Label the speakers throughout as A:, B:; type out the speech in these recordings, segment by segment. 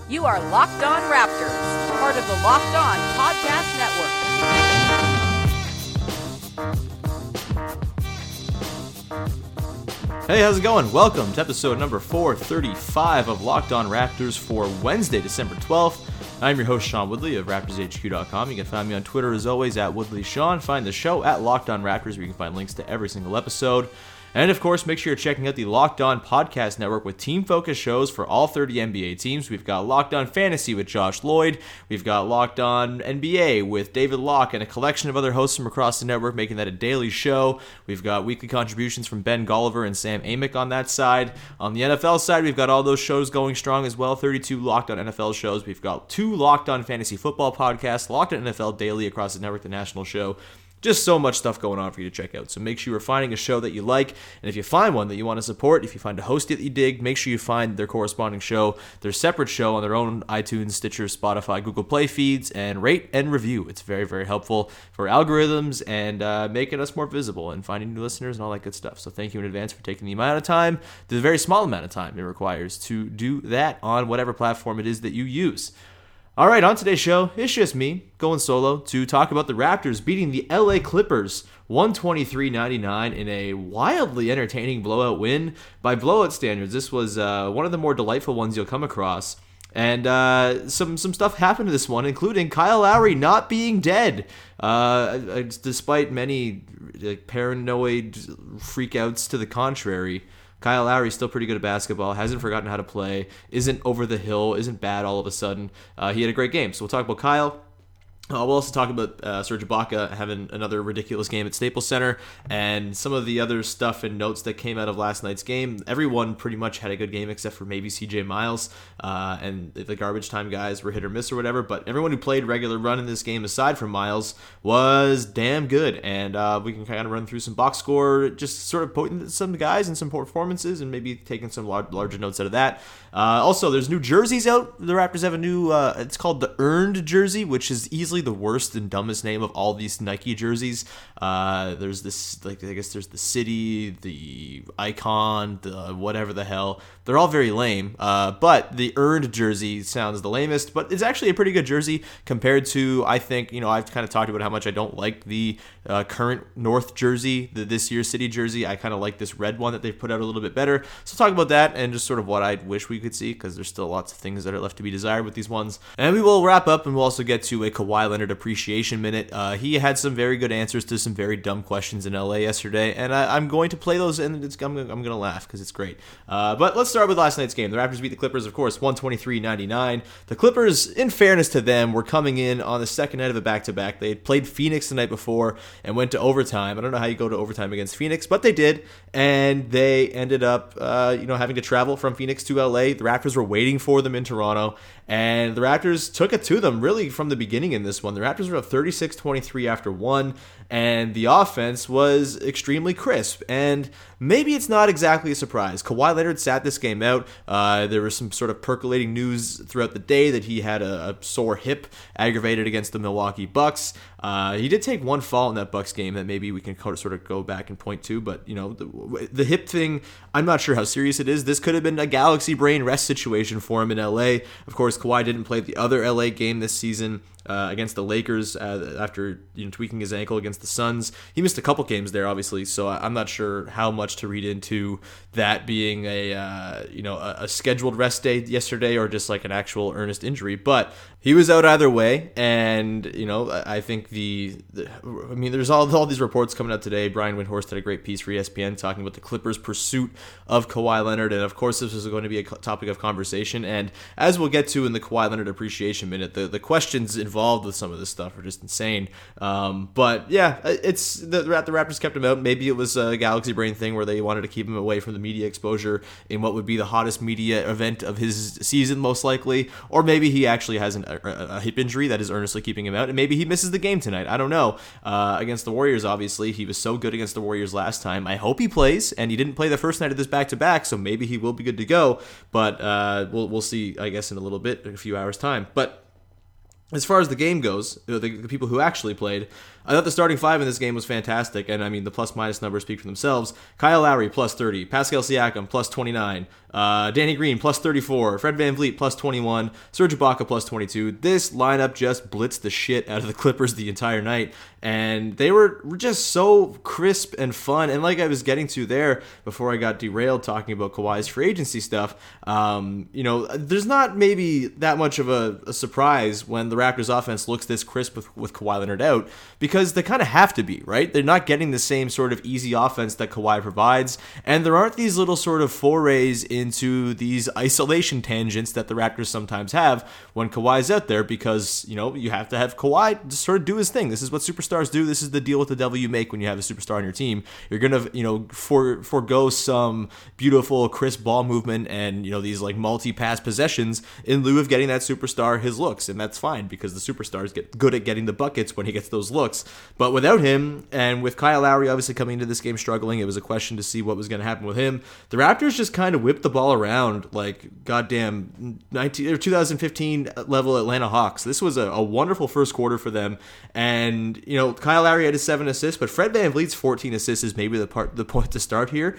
A: You are Locked On Raptors, part of the Locked On Podcast Network.
B: Hey, how's it going? Welcome to episode number 435 of Locked On Raptors for Wednesday, December 12th. I'm your host, Sean Woodley of RaptorsHQ.com. You can find me on Twitter, as always, at WoodleySean. Find the show at Locked On Raptors, where you can find links to every single episode. And, of course, make sure you're checking out the Locked On Podcast Network with team-focused shows for all 30 NBA teams. We've got Locked On Fantasy with Josh Lloyd. We've got Locked On NBA with David Locke and a collection of other hosts from across the network, making that a daily show. We've got weekly contributions from Ben Golliver and Sam Amick on that side. On the NFL side, we've got all those shows going strong as well. 32 Locked On NFL shows. We've got 2 Locked On Fantasy Football podcasts, Locked On NFL Daily across the network, the national show. Just so much stuff going on for you to check out. So make sure you're finding a show that you like. And if you find one that you want to support, if you find a host that you dig, make sure you find their corresponding show, their separate show on their own iTunes, Stitcher, Spotify, Google Play feeds, and rate and review. It's very, very helpful for algorithms and making us more visible and finding new listeners and all that good stuff. So thank you in advance for taking the amount of time, the very small amount of time it requires to do that on whatever platform it is that you use. All right, on today's show, it's just me going solo to talk about the Raptors beating the LA Clippers 123-99 in a wildly entertaining blowout win. By blowout standards, this was one of the more delightful ones you'll come across. And some stuff happened to this one, including Kyle Lowry not being dead. Despite many paranoid freakouts to the contrary, Kyle Lowry's still pretty good at basketball, hasn't forgotten how to play, isn't over the hill, isn't bad all of a sudden. He had a great game. So we'll talk about Kyle. We'll also talk about Serge Ibaka having another ridiculous game at Staples Center and some of the other stuff and notes that came out of last night's game. Everyone pretty much had a good game except for maybe CJ Miles, and the garbage time guys were hit or miss or whatever, but everyone who played regular run in this game aside from Miles was damn good, and we can kind of run through some box score, just sort of pointing at some guys and some performances and maybe taking some larger notes out of that. Also, there's new jerseys out. The Raptors have a new, it's called the Earned jersey, which is easily the worst and dumbest name of all these Nike jerseys. There's this, I guess there's the City, the Icon, the whatever the hell. They're all very lame, but the Earned jersey sounds the lamest, but it's actually a pretty good jersey compared to, I think, I've kind of talked about how much I don't like the current North jersey, this year's City jersey. I kind of like this red one that they've put out a little bit better. So talk about that and just sort of what I wish we could see, because there's still lots of things that are left to be desired with these ones. And we will wrap up, and we'll also get to a Kawhi Leonard appreciation minute. He had some very good answers to some very dumb questions in LA yesterday, and I'm going to play those, and I'm going to laugh because it's great. But let's start with last night's game. The Raptors beat the Clippers, of course, 123-99. The Clippers, in fairness to them, were coming in on the second night of a back-to-back. They had played Phoenix the night before and went to overtime. I don't know how you go to overtime against Phoenix, but they did, and they ended up having to travel from Phoenix to LA. The Raptors were waiting for them in Toronto, and the Raptors took it to them really from the beginning in this one. The Raptors were up 36-23 after one, and the offense was extremely crisp. And maybe it's not exactly a surprise. Kawhi Leonard sat this game out. There was some sort of percolating news throughout the day that he had a sore hip aggravated against the Milwaukee Bucks. He did take one fall in that Bucks game that maybe we can sort of go back and point to, but the hip thing, I'm not sure how serious it is. This could have been a galaxy brain rest situation for him in LA. Of course, Kawhi didn't play the other LA game this season against the Lakers after tweaking his ankle against the Suns. He missed a couple games there, obviously, so I'm not sure how much to read into that being a scheduled rest day yesterday or just like an actual earnest injury. But he was out either way, and I think there's all these reports coming out today. Brian Windhorst had a great piece for ESPN talking about the Clippers' pursuit of Kawhi Leonard, and of course this is going to be a topic of conversation. And as we'll get to in the Kawhi Leonard appreciation minute, the questions involved with some of this stuff are just insane. But yeah, it's the Raptors kept him out. Maybe it was a galaxy brain thing where they wanted to keep him away from the media exposure in what would be the hottest media event of his season, most likely. Or maybe he actually has a hip injury that is earnestly keeping him out, and maybe he misses the game tonight. I don't know. Against the Warriors, obviously, he was so good against the Warriors last time. I hope he plays, and he didn't play the first night of this back-to-back, so maybe he will be good to go. But we'll see, I guess, in a little bit, in a few hours' time. But as far as the game goes, the people who actually played, I thought the starting five in this game was fantastic. And I mean, the plus-minus numbers speak for themselves. Kyle Lowry, plus 30. Pascal Siakam, plus 29. Danny Green, plus 34. Fred VanVleet, plus 21. Serge Ibaka, plus 22. This lineup just blitzed the shit out of the Clippers the entire night. And they were just so crisp and fun. And like I was getting to there before I got derailed talking about Kawhi's free agency stuff, there's not maybe that much of a surprise when the Raptors offense looks this crisp with Kawhi Leonard out, because they kind of have to be, right? They're not getting the same sort of easy offense that Kawhi provides, and there aren't these little sort of forays into these isolation tangents that the Raptors sometimes have when Kawhi's out there, because, you have to have Kawhi to sort of do his thing. This is what superstars do. This is the deal with the devil you make when you have a superstar on your team. You're going to, forego some beautiful, crisp ball movement and, these like multi-pass possessions in lieu of getting that superstar his looks, and that's fine because the superstars get good at getting the buckets when he gets those looks. But without him, and with Kyle Lowry obviously coming into this game struggling, it was a question to see what was going to happen with him. The Raptors just kind of whipped the ball around like goddamn 2015 level Atlanta Hawks. This was a wonderful first quarter for them, and Kyle Lowry had his 7 assists, but Fred VanVleet's 14 assists is maybe the point to start here.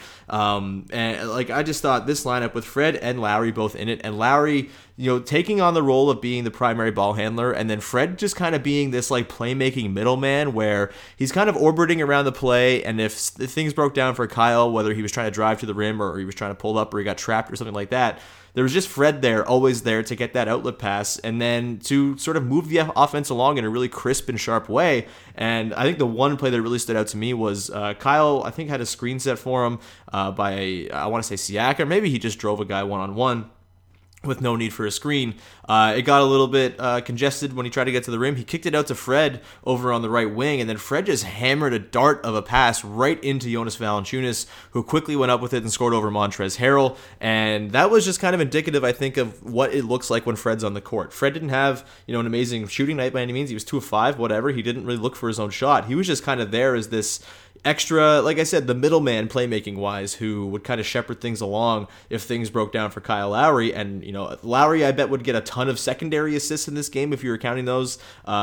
B: I just thought this lineup with Fred and Lowry both in it, and Lowry taking on the role of being the primary ball handler, and then Fred just kind of being this like playmaking middleman where he's kind of orbiting around the play, and if things broke down for Kyle, whether he was trying to drive to the rim or he was trying to pull up or he got trapped or something like that, there was just Fred there, always there to get that outlet pass and then to sort of move the offense along in a really crisp and sharp way. And I think the one play that really stood out to me was Kyle, I think, had a screen set for him by, I want to say Siakam, or maybe he just drove a guy one-on-one with no need for a screen. It got a little bit congested when he tried to get to the rim. He kicked it out to Fred over on the right wing, and then Fred just hammered a dart of a pass right into Jonas Valanciunas, who quickly went up with it and scored over Montrezl Harrell. And that was just kind of indicative, I think, of what it looks like when Fred's on the court. Fred didn't have, an amazing shooting night by any means. He was 2 of 5, whatever. He didn't really look for his own shot. He was just kind of there as this extra, like I said, the middleman playmaking wise, who would kind of shepherd things along if things broke down for Kyle Lowry. And Lowry, I bet, would get a ton of secondary assists in this game if you were counting those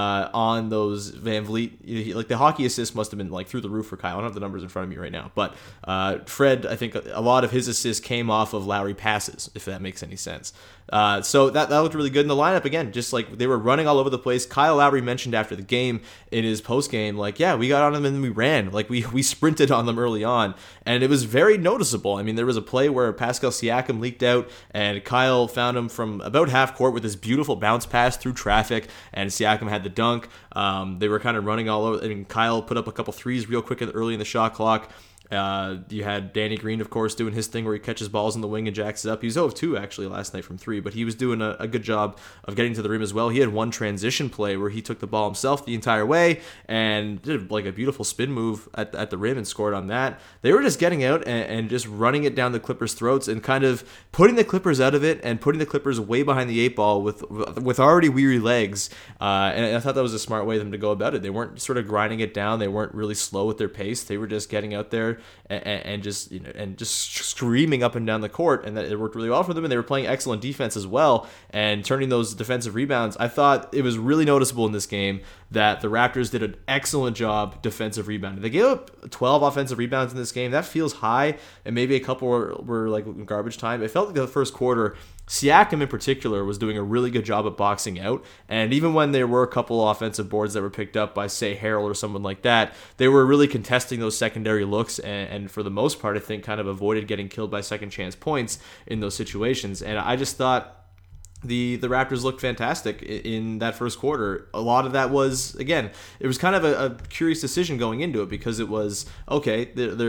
B: on those VanVleet. Like the hockey assists must have been like through the roof for Kyle. I don't have the numbers in front of me right now, but Fred, I think a lot of his assists came off of Lowry passes, if that makes any sense. So that looked really good in the lineup. Again, just like they were running all over the place. Kyle Lowry mentioned after the game in his post game, like, yeah, we got on them and we ran. Like we sprinted on them early on, and it was very noticeable. I mean, there was a play where Pascal Siakam leaked out, and Kyle found him from about half court with this beautiful bounce pass through traffic, and Siakam had the dunk. They were kind of running all over. I mean, Kyle put up a couple threes real quick early in the shot clock. You had Danny Green, of course, doing his thing where he catches balls in the wing and jacks it up. He was 0 of 2 actually last night from 3, but he was doing a good job of getting to the rim as well. He had one transition play where he took the ball himself the entire way and did like a beautiful spin move at the rim and scored on that. They were just getting out and just running it down the Clippers' throats and kind of putting the Clippers out of it and putting the Clippers way behind the 8 ball with already weary legs. And I thought that was a smart way of them to go about it. They weren't sort of grinding it down. They weren't really slow with their pace. They were just getting out there and just screaming up and down the court, and that it worked really well for them. And they were playing excellent defense as well and turning those defensive rebounds. I thought it was really noticeable in this game that the Raptors did an excellent job defensive rebounding. They gave up 12 offensive rebounds in this game. That feels high, and maybe a couple were like garbage time. It felt like the first quarter, Siakam in particular was doing a really good job at boxing out, and even when there were a couple offensive boards that were picked up by, say, Harrell or someone like that, they were really contesting those secondary looks, and for the most part, I think kind of avoided getting killed by second chance points in those situations. And I just thought the Raptors looked fantastic in that first quarter. A lot of that was, again, it was kind of a curious decision going into it, because it was, okay,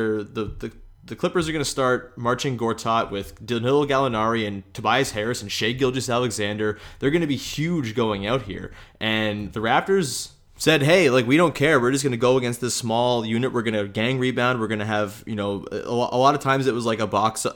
B: the Clippers are going to start marching Gortat with Danilo Gallinari and Tobias Harris and Shai Gilgeous-Alexander. They're going to be huge going out here. And the Raptors said, hey, like, we don't care. We're just going to go against this small unit. We're going to gang rebound. We're going to have, a lot of times it was like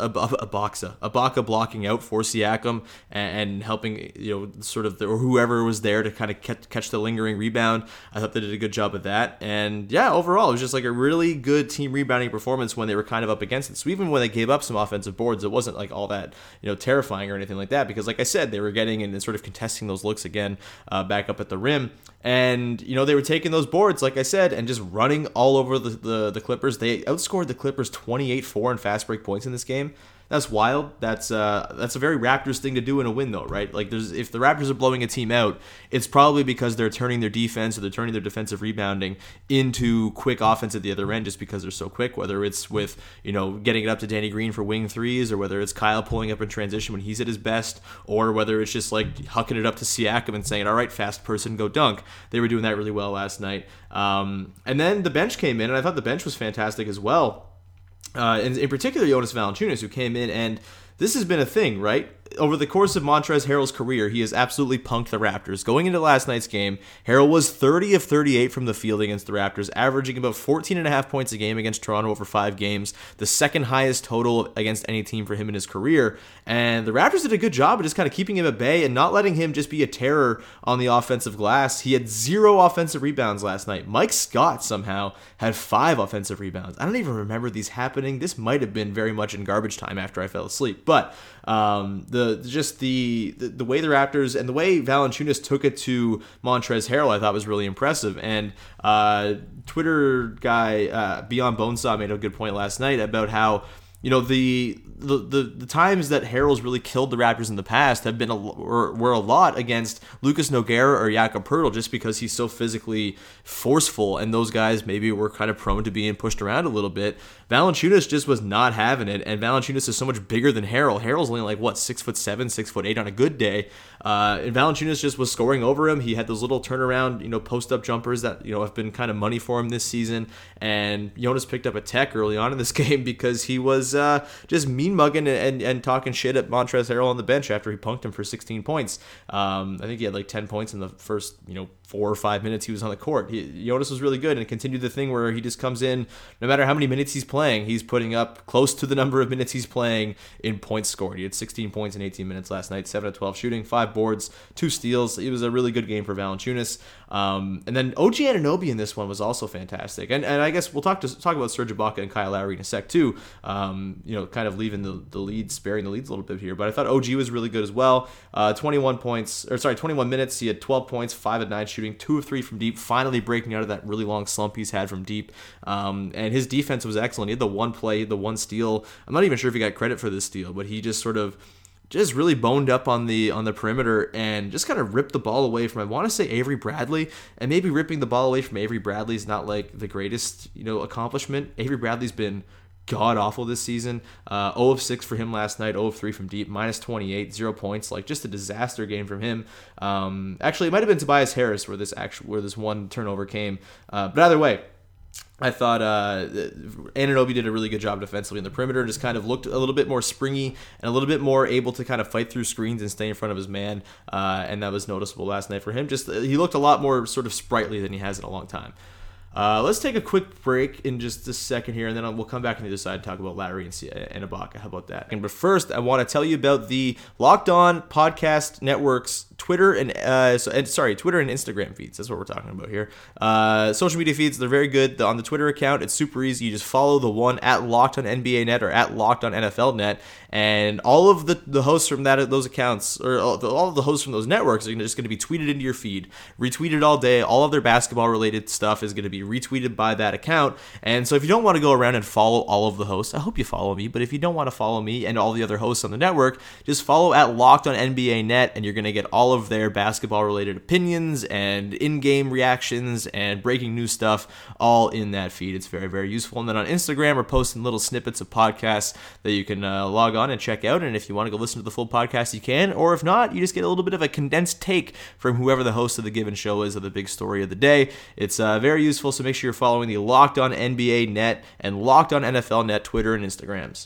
B: Ibaka blocking out for Siakam and helping, sort of, or whoever was there to kind of catch the lingering rebound. I thought they did a good job of that. And yeah, overall, it was just like a really good team rebounding performance when they were kind of up against it. So even when they gave up some offensive boards, it wasn't like all that, terrifying or anything like that, because like I said, they were getting in and sort of contesting those looks again, back up at the rim. And, they were taking those boards, like I said, and just running all over the Clippers. They outscored the Clippers 28-4 in fast break points in this game. That's wild. That's a very Raptors thing to do in a win, though, right? Like, if the Raptors are blowing a team out, it's probably because they're turning their defense or they're turning their defensive rebounding into quick offense at the other end, just because they're so quick. Whether it's with getting it up to Danny Green for wing threes, or whether it's Kyle pulling up in transition when he's at his best, or whether it's just like hucking it up to Siakam and saying, "All right, fast person, go dunk." They were doing that really well last night. And then the bench came in, and I thought the bench was fantastic as well. In particular, Jonas Valanciunas, who came in, and this has been a thing, right? Over the course of Montrezl Harrell's career, he has absolutely punked the Raptors. Going into last night's game, Harrell was 30 of 38 from the field against the Raptors, averaging about 14.5 points a game against Toronto over 5 games, the second highest total against any team for him in his career. And the Raptors did a good job of just kind of keeping him at bay and not letting him just be a terror on the offensive glass. He had 0 offensive rebounds last night. Mike Scott somehow had 5 offensive rebounds. I don't even remember these happening. This might have been very much in garbage time after I fell asleep. But the way the Raptors and the way Valanciunas took it to Montrezl Harrell, I thought was really impressive. And Twitter guy Beyond Bonesaw made a good point last night about how the times that Harrell's really killed the Raptors in the past have been were a lot against Lucas Nogueira or Jakob Poeltl, just because he's so physically forceful, and those guys maybe were kind of prone to being pushed around a little bit. Valanciunas just was not having it, and Valanciunas is so much bigger than Harrell. Harrell's only like 6'7", 6'8" on a good day, and Valanciunas just was scoring over him. He had those little turnaround, post up jumpers that have been kind of money for him this season. And Jonas picked up a tech early on in this game because he was just mean mugging and talking shit at Montrezl Harrell on the bench after he punked him for 16 points. I think he had like 10 points in the first 4 or 5 minutes he was on the court. Jonas was really good and continued the thing where he just comes in, no matter how many minutes he's playing, he's putting up close to the number of minutes he's playing in points scored. He had 16 points in 18 minutes last night, 7 of 12 shooting, 5 boards, 2 steals. It was a really good game for Valanciunas. And then OG Anunoby in this one was also fantastic. And I guess we'll talk about Serge Ibaka and Kyle Lowry in a sec too. Kind of leaving the leads, sparing the leads a little bit here. But I thought OG was really good as well. 21 minutes. He had 12 points, 5 of 9 shooting, 2 of 3 from deep, finally breaking out of that really long slump he's had from deep. And his defense was excellent. He had the one play, the one steal. I'm not even sure if he got credit for this steal, but he just really boned up on the perimeter and just kind of ripped the ball away from, I want to say, Avery Bradley. And maybe ripping the ball away from Avery Bradley is not like the greatest accomplishment. Avery Bradley's been god awful this season. 0 of 6 for him last night, 0 of 3 from deep, minus 28, 0 points, like just a disaster game from him. Actually, it might have been Tobias Harris where this one turnover came. But either way, I thought Anunoby did a really good job defensively in the perimeter and just kind of looked a little bit more springy and a little bit more able to kind of fight through screens and stay in front of his man. And that was noticeable last night for him. He looked a lot more sort of sprightly than he has in a long time. Let's take a quick break in just a second here, and then we'll come back on the other side and talk about Lowry and Ibaka. How about that? But first, I want to tell you about the Locked On Podcast Network's Twitter and Instagram feeds. That's what we're talking about here. Social media feeds, they're very good. On the Twitter account, it's super easy. You just follow the one at Locked On NBA Net or at Locked On NFL Net, and all of the hosts from those accounts, or all of the hosts from those networks, are just going to be tweeted into your feed, retweeted all day. All of their basketball-related stuff is going to be retweeted by that account. And so if you don't want to go around and follow all of the hosts, I hope you follow me, but if you don't want to follow me and all the other hosts on the network, just follow at Locked On NBA Net, and you're going to get all of their basketball-related opinions and in-game reactions and breaking news stuff all in that feed. It's very, very useful. And then on Instagram, we're posting little snippets of podcasts that you can log on and check out. And if you want to go listen to the full podcast, you can. Or if not, you just get a little bit of a condensed take from whoever the host of the given show is of the big story of the day. It's very useful, so make sure you're following the Locked On NBA Net and Locked On NFL Net Twitter and Instagrams.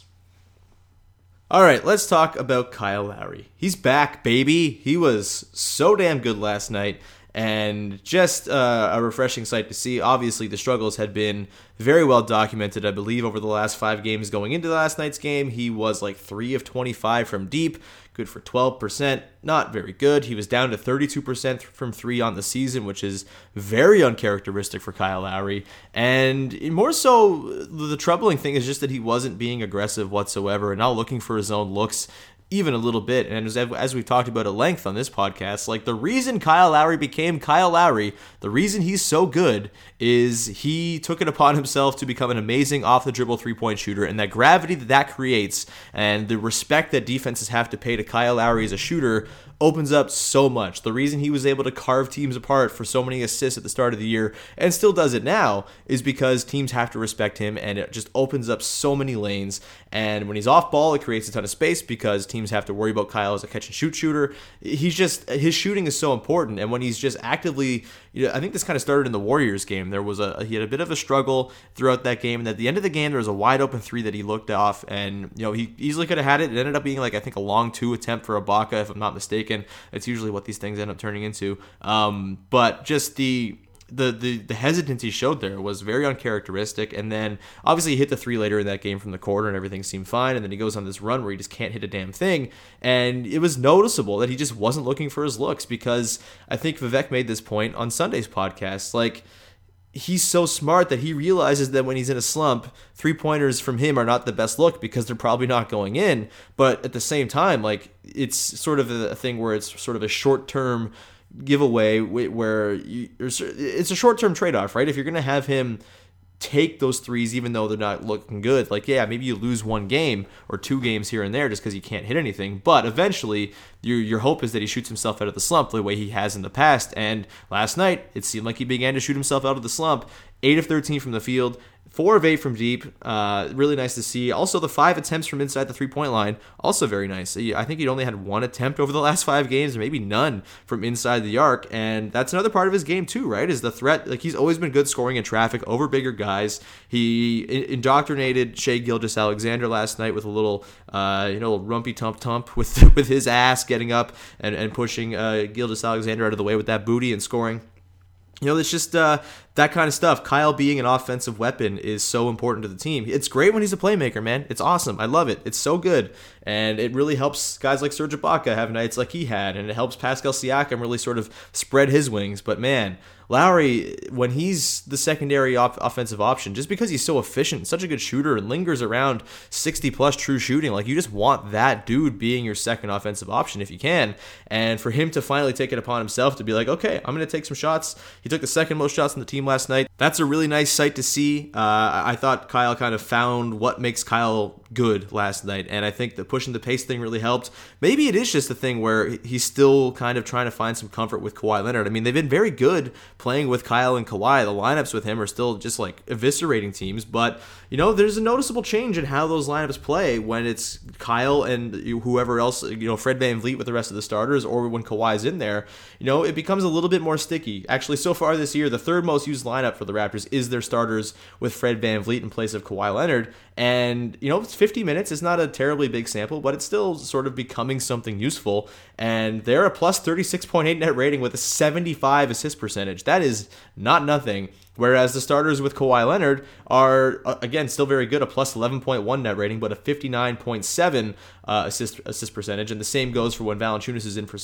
B: All right, let's talk about Kyle Lowry. He's back, baby. He was so damn good last night. and just a refreshing sight to see. Obviously, the struggles had been very well documented. I believe over the last 5 games going into last night's game, he was like 3 of 25 from deep, good for 12%, not very good. He was down to 32% from 3 on the season, which is very uncharacteristic for Kyle Lowry. And more so, the troubling thing is just that he wasn't being aggressive whatsoever and not looking for his own looks even a little bit. And as we've talked about at length on this podcast, like the reason Kyle Lowry became Kyle Lowry, the reason he's so good is he took it upon himself to become an amazing off-the-dribble three-point shooter, and that gravity that creates and the respect that defenses have to pay to Kyle Lowry as a shooter opens up so much. The reason he was able to carve teams apart for so many assists at the start of the year and still does it now is because teams have to respect him, and it just opens up so many lanes. And when he's off ball, it creates a ton of space because teams have to worry about Kyle as a catch and shoot shooter. His shooting is so important, and when he's just actively, I think this kind of started in the Warriors game. He had a bit of a struggle throughout that game, and at the end of the game there was a wide open 3 that he looked off, and he easily could have had it. It ended up being like, I think, a long 2 attempt for Ibaka, if I'm not mistaken. It's usually what these things end up turning into. But just the hesitance he showed there was very uncharacteristic. And then obviously he hit the 3 later in that game from the corner and everything seemed fine, and then he goes on this run where he just can't hit a damn thing, and it was noticeable that he just wasn't looking for his looks, because I think Vivek made this point on Sunday's podcast. Like, he's so smart that he realizes that when he's in a slump, 3-pointers from him are not the best look because they're probably not going in. But at the same time, like, it's sort of a thing where it's sort of a short-term giveaway where it's a short-term trade-off, right? If you're going to have him take those threes even though they're not looking good, like, yeah, maybe you lose 1 game or 2 games here and there just because you can't hit anything, but eventually your hope is that he shoots himself out of the slump the way he has in the past. And last night it seemed like he began to shoot himself out of the slump. 8 of 13 from the field, 4 of 8 from deep. Really nice to see. Also, the 5 attempts from inside the 3-point line, also very nice. I think he'd only had 1 attempt over the last 5 games, or maybe none from inside the arc. And that's another part of his game too, right? Is the threat. Like, he's always been good scoring in traffic over bigger guys. He indoctrinated Shai Gilgeous-Alexander last night with a little, rumpy tump with his ass getting up and pushing Gilgeous-Alexander out of the way with that booty and scoring. It's just that kind of stuff. Kyle being an offensive weapon is so important to the team. It's great when he's a playmaker, man. It's awesome. I love it. It's so good. And it really helps guys like Serge Ibaka have nights like he had. And it helps Pascal Siakam really sort of spread his wings. But, man, Lowry, when he's the secondary offensive option, just because he's so efficient, such a good shooter, and lingers around 60-plus true shooting, like, you just want that dude being your second offensive option if you can. And for him to finally take it upon himself to be like, okay, I'm going to take some shots. He took the second most shots on the team last night. That's a really nice sight to see. I thought Kyle kind of found what makes Kyle good last night, and I think the pushing the pace thing really helped. Maybe it is just a thing where he's still kind of trying to find some comfort with Kawhi Leonard. I mean, they've been very good playing with Kyle and Kawhi. The lineups with him are still just like eviscerating teams, but there's a noticeable change in how those lineups play when it's Kyle and whoever else, Fred VanVleet with the rest of the starters, or when Kawhi's in there. It becomes a little bit more sticky. Actually, so far this year, the 3rd most used lineup for the Raptors is their starters with Fred VanVleet in place of Kawhi Leonard. And, it's 50 minutes. It's not a terribly big sample, but it's still sort of becoming something useful. And they're a plus 36.8 net rating with a 75 assist percentage. That is not nothing. Whereas the starters with Kawhi Leonard are, again, still very good, a plus 11.1 net rating, but a 59.7 assist percentage. And the same goes for when Valanciunas is in for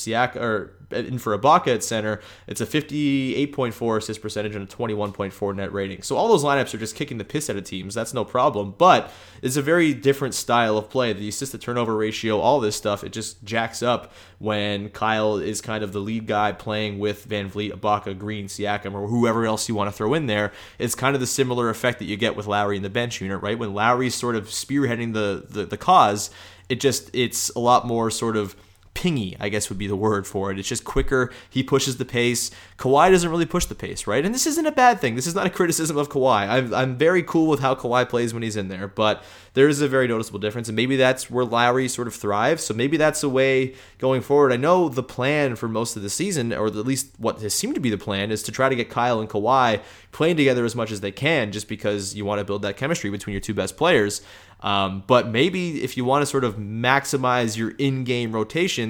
B: in for Ibaka at center. It's a 58.4 assist percentage and a 21.4 net rating. So all those lineups are just kicking the piss out of teams. That's no problem. But it's a very different style of play. The assist-to-turnover ratio, all this stuff, it just jacks up when Kyle is kind of the lead guy playing with VanVleet, Ibaka, Green, Siakam, or whoever else you want to throw in there. It's kind of the similar effect that you get with Lowry in the bench unit, right? When Lowry's sort of spearheading the cause, it's a lot more sort of pingy, I guess would be the word for it. It's just quicker. He pushes the pace. Kawhi doesn't really push the pace, right? And this isn't a bad thing. This is not a criticism of Kawhi. I'm very cool with how Kawhi plays when he's in there, but there is a very noticeable difference, and maybe that's where Lowry sort of thrives. So maybe that's a way going forward. I know the plan for most of the season, or at least what has seemed to be the plan, is to try to get Kyle and Kawhi playing together as much as they can, just because you want to build that chemistry between your 2 best players. But maybe if you want to sort of maximize your in-game rotations,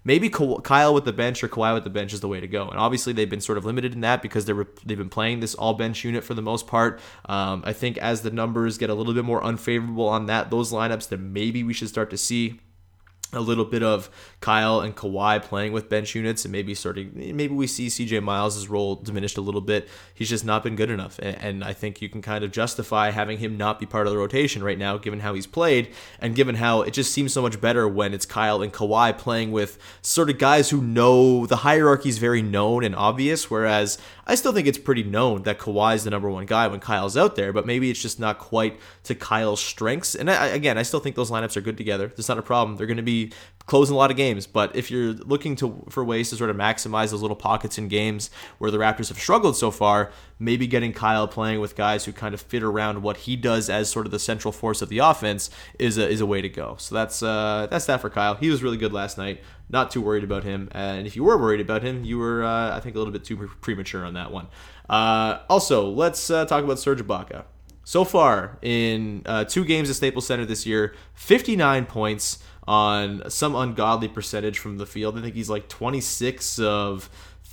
B: maybe Kyle with the bench or Kawhi with the bench is the way to go. And obviously they've been sort of limited in that because they've been playing this all bench unit for the most part. I think as the numbers get a little bit more unfavorable on those lineups, then maybe we should start to see a little bit of Kyle and Kawhi playing with bench units, and maybe we see CJ Miles' role diminished a little bit. He's just not been good enough, and I think you can kind of justify having him not be part of the rotation right now, given how he's played, and given how it just seems so much better when it's Kyle and Kawhi playing with sort of guys who know the hierarchy is very known and obvious, whereas I still think it's pretty known that Kawhi is the number one guy when Kyle's out there, but maybe it's just not quite to Kyle's strengths. And I still think those lineups are good together. That's not a problem. They're going to be closing a lot of games, but if you're looking for ways to sort of maximize those little pockets in games where the Raptors have struggled so far, maybe getting Kyle playing with guys who kind of fit around what he does as sort of the central force of the offense is a way to go. So that's that for Kyle. He was really good last night. Not too worried about him, and if you were worried about him, you were I think a little bit too premature on that one. Also, let's talk about Serge Ibaka. So far in 2 games at Staples Center this year, 59 points on some ungodly percentage from the field. I think he's like 26 of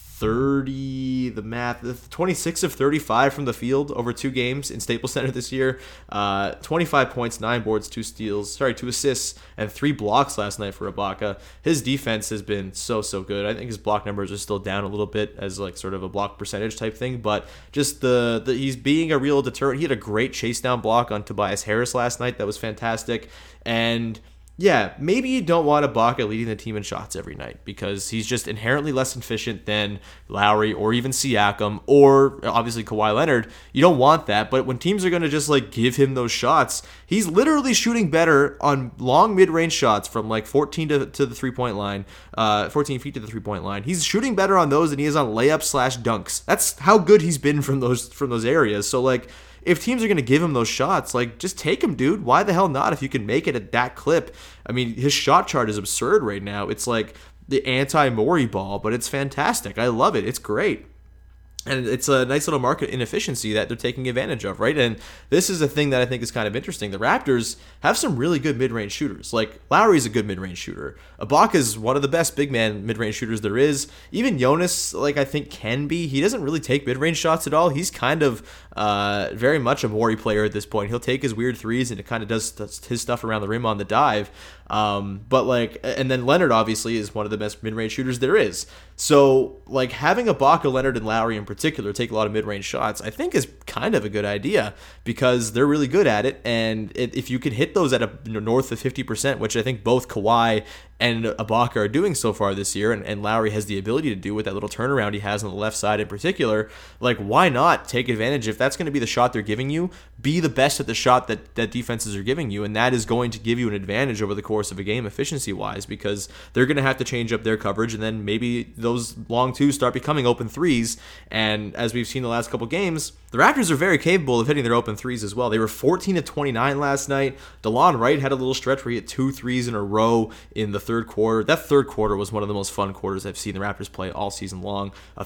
B: 26 of 35 from the field over 2 games in Staples Center this year. 25 points, 9 boards, 2 assists, and 3 blocks last night for Ibaka. His defense has been so good. I think his block numbers are still down a little bit as like sort of a block percentage type thing, but just the he's being a real deterrent. He had a great chase down block on Tobias Harris last night. That was fantastic. And yeah, maybe you don't want Ibaka leading the team in shots every night because he's just inherently less efficient than Lowry or even Siakam or obviously Kawhi Leonard. You don't want that, but when teams are going to just like give him those shots, he's literally shooting better on long mid-range shots from like 14 to the 3-point line, 14 feet to the 3-point line. He's shooting better on those than he is on layups/dunks. That's how good he's been from those areas. So like, if teams are going to give him those shots, like, just take him, dude. Why the hell not if you can make it at that clip? I mean, his shot chart is absurd right now. It's like the anti-Morey ball, but it's fantastic. I love it. It's great. And it's a nice little market inefficiency that they're taking advantage of, right? And this is a thing that I think is kind of interesting. The Raptors have some really good mid-range shooters. Like, Lowry's a good mid-range shooter. Ibaka's one of the best big man mid-range shooters there is. Even Jonas, like, I think can be. He doesn't really take mid-range shots at all. He's kind of very much a Morey player at this point. He'll take his weird threes and it kind of does his stuff around the rim on the dive. But like, and then Leonard obviously is one of the best mid-range shooters there is. So like, having Ibaka, Leonard, and Lowry in particular take a lot of mid-range shots, I think is kind of a good idea because they're really good at it. And if you can hit those at a north of 50%, which I think both Kawhi and Ibaka are doing so far this year, and Lowry has the ability to do with that little turnaround he has on the left side in particular, like, why not take advantage? If that's going to be the shot they're giving you, be the best at the shot that defenses are giving you, and that is going to give you an advantage over the course of a game efficiency-wise because they're going to have to change up their coverage, and then maybe those long twos start becoming open threes, and as we've seen the last couple games, the Raptors are very capable of hitting their open threes as well. They were 14 of 29 last night. DeLon Wright had a little stretch where he hit 2 threes in a row in the third quarter. That third quarter was one of the most fun quarters I've seen the Raptors play all season long. A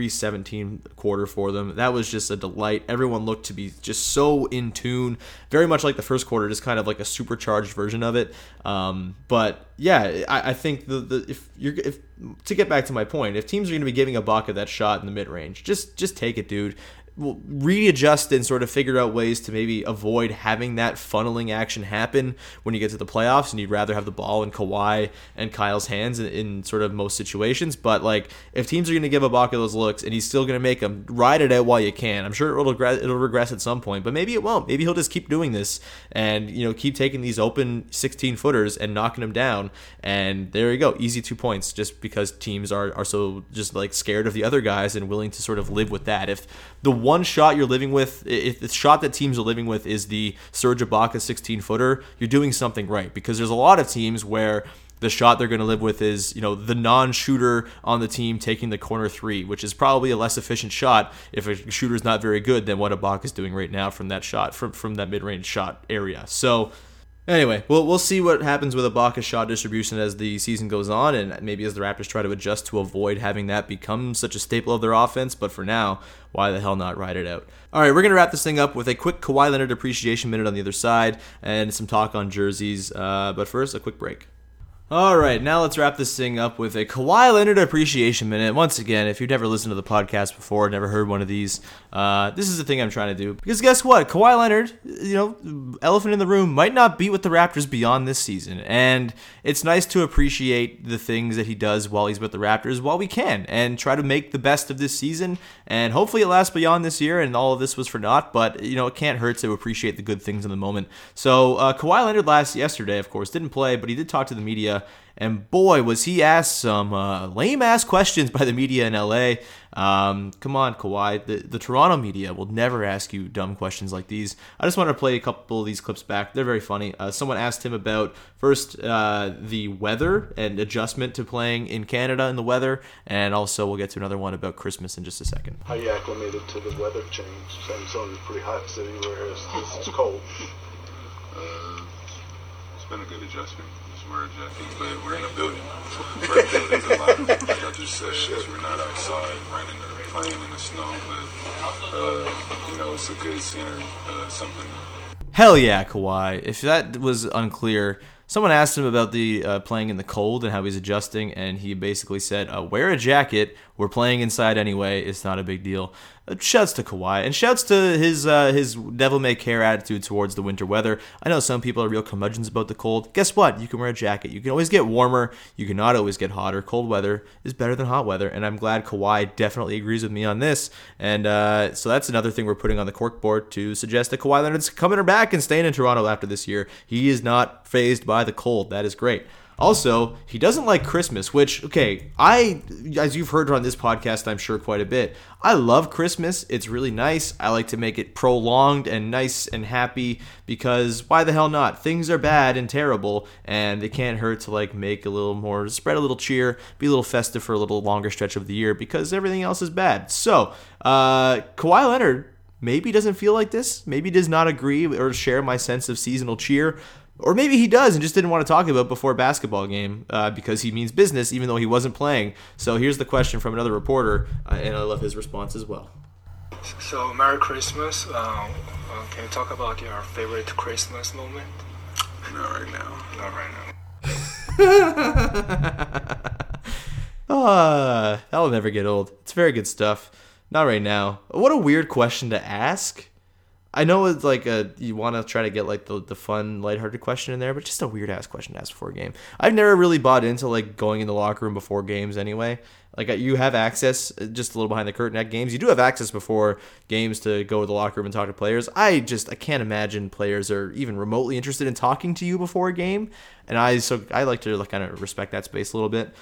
B: 33-17 quarter for them. That was just a delight. Everyone looked to be just so in tune. Very much like the first quarter, just kind of like a supercharged version of it. But yeah, I think if to get back to my point, if teams are going to be giving Ibaka that shot in the mid-range, just take it, dude. Readjust and sort of figure out ways to maybe avoid having that funneling action happen when you get to the playoffs, and you'd rather have the ball in Kawhi and Kyle's hands in sort of most situations. But like, if teams are going to give Ibaka those looks and he's still going to make them, ride it out while you can. I'm sure it'll regress at some point, but maybe it won't. Maybe he'll just keep doing this and, you know, keep taking these open 16-footers and knocking them down. And there you go, easy 2 points, just because teams are so just like scared of the other guys and willing to sort of live with that. If the one shot you're living with, if the shot that teams are living with is the Serge Ibaka 16-footer, you're doing something right, because there's a lot of teams where the shot they're going to live with is, you know, the non-shooter on the team taking the corner three, which is probably a less efficient shot if a shooter's not very good than what Ibaka's doing right now from that shot, from that mid-range shot area. So anyway, we'll see what happens with Ibaka's shot distribution as the season goes on, and maybe as the Raptors try to adjust to avoid having that become such a staple of their offense. But for now, why the hell not ride it out? All right, we're going to wrap this thing up with a quick Kawhi Leonard appreciation minute on the other side and some talk on jerseys. But first, a quick break. All right, now let's wrap this thing up with a Kawhi Leonard appreciation minute. Once again, if you've never listened to the podcast before, never heard one of these, this is the thing I'm trying to do. Because guess what? Kawhi Leonard, elephant in the room, might not be with the Raptors beyond this season. And it's nice to appreciate the things that he does while he's with the Raptors while we can and try to make the best of this season. And hopefully it lasts beyond this year and all of this was for naught. But, it can't hurt to appreciate the good things in the moment. So Kawhi Leonard yesterday, of course, didn't play, but he did talk to the media. And boy, was he asked some lame-ass questions by the media in LA. Come on, Kawhi. The Toronto media will never ask you dumb questions like these. I just want to play a couple of these clips back. They're very funny. Someone asked him about, first, the weather and adjustment to playing in Canada in the weather. And also, we'll get to another one about Christmas in just a second.
C: How you acclimated to the weather change? San Antonio's a pretty hot city, whereas it's cold.
D: It's been a good adjustment. Wear a jacket, but we're in a building. We're in buildings a lot. Like I just said, we're not outside running or playing in the snow, but it's a good scenery, something.
B: Hell yeah, Kawhi. If that was unclear, someone asked him about the playing in the cold and how he's adjusting, and he basically said, wear a jacket. We're playing inside anyway. It's not a big deal. Shouts to Kawhi, and shouts to his devil-may-care attitude towards the winter weather. I know some people are real curmudgeons about the cold. Guess what? You can wear a jacket. You can always get warmer. You cannot always get hotter. Cold weather is better than hot weather, and I'm glad Kawhi definitely agrees with me on this. And so that's another thing we're putting on the corkboard to suggest that Kawhi Leonard's coming back and staying in Toronto after this year. He is not fazed by the cold. That is great. Also, he doesn't like Christmas, which, okay, as you've heard on this podcast, I'm sure quite a bit, I love Christmas. It's really nice. I like to make it prolonged and nice and happy because why the hell not? Things are bad and terrible, and it can't hurt to make a little more, spread a little cheer, be a little festive for a little longer stretch of the year because everything else is bad. So, Kawhi Leonard maybe doesn't feel like this, maybe does not agree or share my sense of seasonal cheer. Or maybe he does and just didn't want to talk about before a basketball game because he means business even though he wasn't playing. So here's the question from another reporter, and I love his response as well.
E: So Merry Christmas. Can you talk about your favorite Christmas moment?
D: Not right now.
E: Not right
B: now. That'll never get old. It's very good stuff. Not right now. What a weird question to ask. I know it's you want to try to get the fun, lighthearted question in there, but just a weird ass question to ask before a game. I've never really bought into going in the locker room before games anyway. You have access, just a little behind the curtain at games. You do have access before games to go to the locker room and talk to players. I can't imagine players are even remotely interested in talking to you before a game. And I like to kind of respect that space a little bit.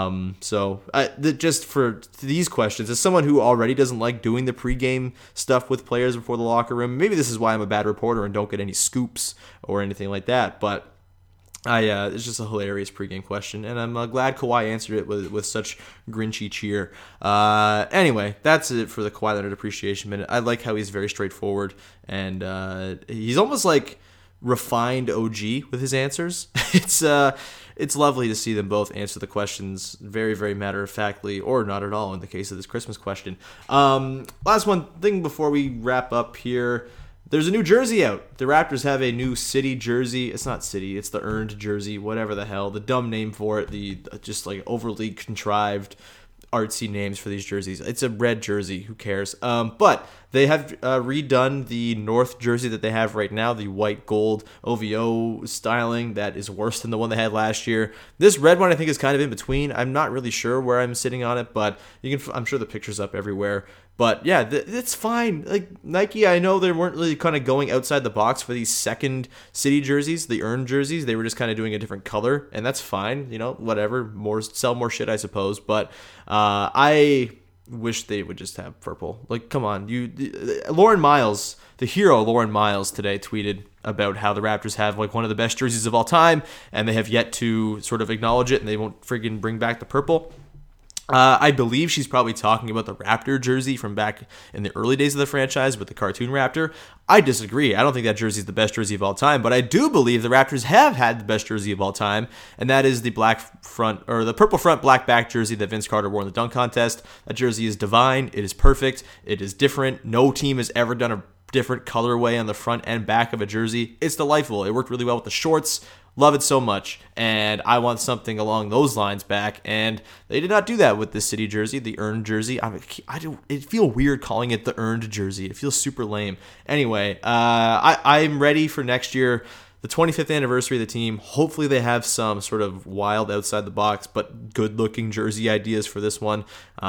B: Just for these questions, as someone who already doesn't like doing the pregame stuff with players before the locker room, maybe this is why I'm a bad reporter and don't get any scoops or anything like that. But it's just a hilarious pregame question, and I'm glad Kawhi answered it with such grinchy cheer. Anyway, that's it for the Kawhi Leonard appreciation minute. I like how he's very straightforward, and he's almost like refined OG with his answers. It's lovely to see them both answer the questions very, very matter-of-factly, or not at all in the case of this Christmas question. Last one thing before we wrap up here. There's a new jersey out. The Raptors have a new city jersey. It's not city. It's the earned jersey, whatever the hell. The dumb name for it. The just overly contrived artsy names for these jerseys. It's a red jersey. Who cares? But they have redone the North jersey that they have right now, the white gold OVO styling that is worse than the one they had last year. This red one I think is kind of in between. I'm not really sure where I'm sitting on it, but I'm sure the picture's up everywhere. But yeah, it's fine. Nike, I know they weren't really kind of going outside the box for these second city jerseys, the earned jerseys. They were just kind of doing a different color, and that's fine. Whatever. Sell more shit, I suppose. But I wish they would just have purple. Come on. Lauren Miles, the hero Lauren Miles today tweeted about how the Raptors have one of the best jerseys of all time, and they have yet to sort of acknowledge it, and they won't friggin' bring back the purple. I believe she's probably talking about the Raptor jersey from back in the early days of the franchise with the cartoon Raptor. I disagree. I don't think that jersey is the best jersey of all time, but I do believe the Raptors have had the best jersey of all time, and that is the the purple front, black back jersey that Vince Carter wore in the dunk contest. That jersey is divine. It is perfect. It is different. No team has ever done a different colorway on the front and back of a jersey. It's delightful. It worked really well with the shorts. Love it so much, and I want something along those lines back, and they did not do that with the city jersey, the earned jersey. It feels weird calling it the earned jersey. It feels super lame. Anyway, I'm ready for next year, the 25th anniversary of the team. Hopefully they have some sort of wild outside the box but good looking jersey ideas for this one.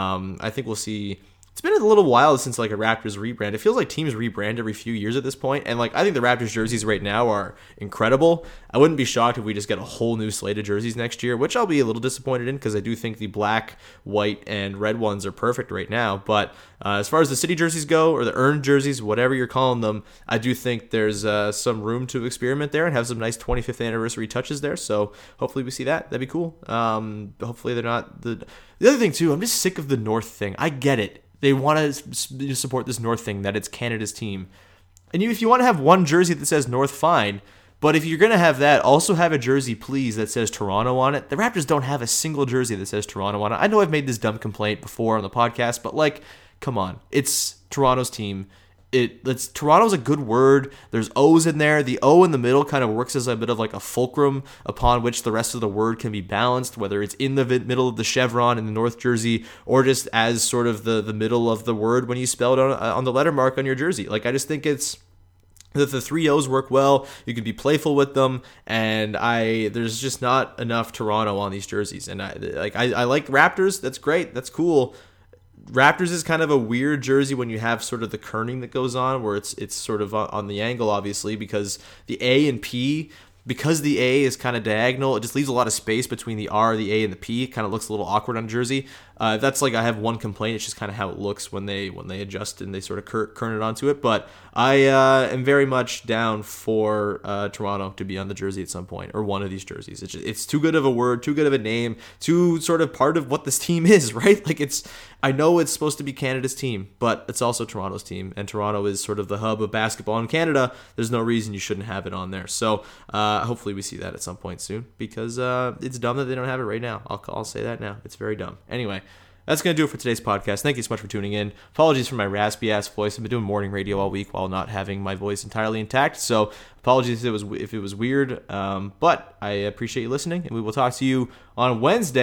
B: I think we'll see. It's been a little while since like a Raptors rebrand. It feels like teams rebrand every few years at this point, and like I think the Raptors jerseys right now are incredible. I wouldn't be shocked if we just get a whole new slate of jerseys next year, which I'll be a little disappointed in because I do think the black, white, and red ones are perfect right now. But as far as the city jerseys go, or the earned jerseys, whatever you're calling them, I do think there's some room to experiment there and have some nice 25th anniversary touches there. So hopefully we see that. That'd be cool. Hopefully they're not the other thing too. I'm just sick of the North thing. I get it. They want to support this North thing, that it's Canada's team. And if you want to have one jersey that says North, fine. But if you're going to have that, also have a jersey, please, that says Toronto on it. The Raptors don't have a single jersey that says Toronto on it. I know I've made this dumb complaint before on the podcast, but like, come on. It's Toronto's team. Toronto's a good word. There's O's in there. The O in the middle kind of works as a bit of like a fulcrum upon which the rest of the word can be balanced, whether it's in the middle of the chevron in the North jersey or just as sort of the middle of the word when you spell it on the letter mark on your jersey. Like, I just think it's that the three O's work well. You can be playful with them, and there's just not enough Toronto on these jerseys. And I like Raptors. That's great. That's cool. Raptors is kind of a weird jersey when you have sort of the kerning that goes on, where it's sort of on the angle, obviously, because the A and P, because the A is kind of diagonal, it just leaves a lot of space between the R, the A, and the P. It kind of looks a little awkward on jersey. That's like, I have one complaint. It's just kind of how it looks when they adjust and they sort of kern it onto it. But I am very much down for Toronto to be on the jersey at some point, or one of these jerseys. It's too good of a word, too good of a name, too sort of part of what this team is, right? Like, I know it's supposed to be Canada's team, but it's also Toronto's team, and Toronto is sort of the hub of basketball in Canada. There's no reason you shouldn't have it on there. So hopefully we see that at some point soon, because it's dumb that they don't have it right now. I'll say that now. It's very dumb. Anyway, that's going to do it for today's podcast. Thank you so much for tuning in. Apologies for my raspy-ass voice. I've been doing morning radio all week while not having my voice entirely intact, so apologies if it was weird, but I appreciate you listening, and we will talk to you on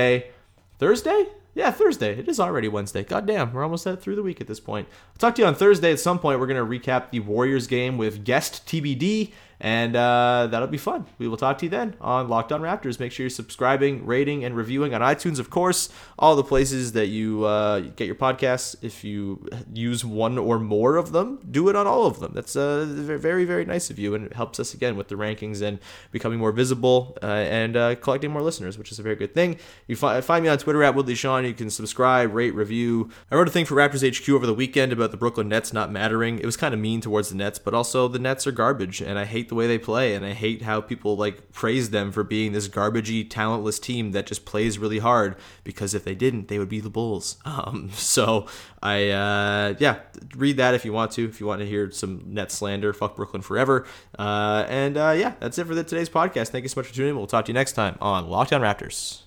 B: Thursday? Yeah, Thursday. It is already Wednesday. God damn, we're almost through the week at this point. I'll talk to you on Thursday at some point. We're going to recap the Warriors game with guest TBD, and that'll be fun. We will talk to you then on Locked On Raptors. Make sure you're subscribing, rating, and reviewing on iTunes, of course, all the places that you get your podcasts. If you use one or more of them, do it on all of them. That's very, very nice of you, and it helps us, again, with the rankings and becoming more visible and collecting more listeners, which is a very good thing. You find me on Twitter at Woodley Sean. You can subscribe, rate, review. I wrote a thing for Raptors HQ over the weekend about the Brooklyn Nets not mattering. It was kind of mean towards the Nets, but also the Nets are garbage, and I hate the way they play, and I hate how people like praise them for being this garbagey, talentless team that just plays really hard, because if they didn't, they would be the Bulls. So I read that if you want to hear some Net slander. Fuck Brooklyn forever. That's it for today's podcast. Thank you so much for tuning in. We'll talk to you next time on Locked On Raptors.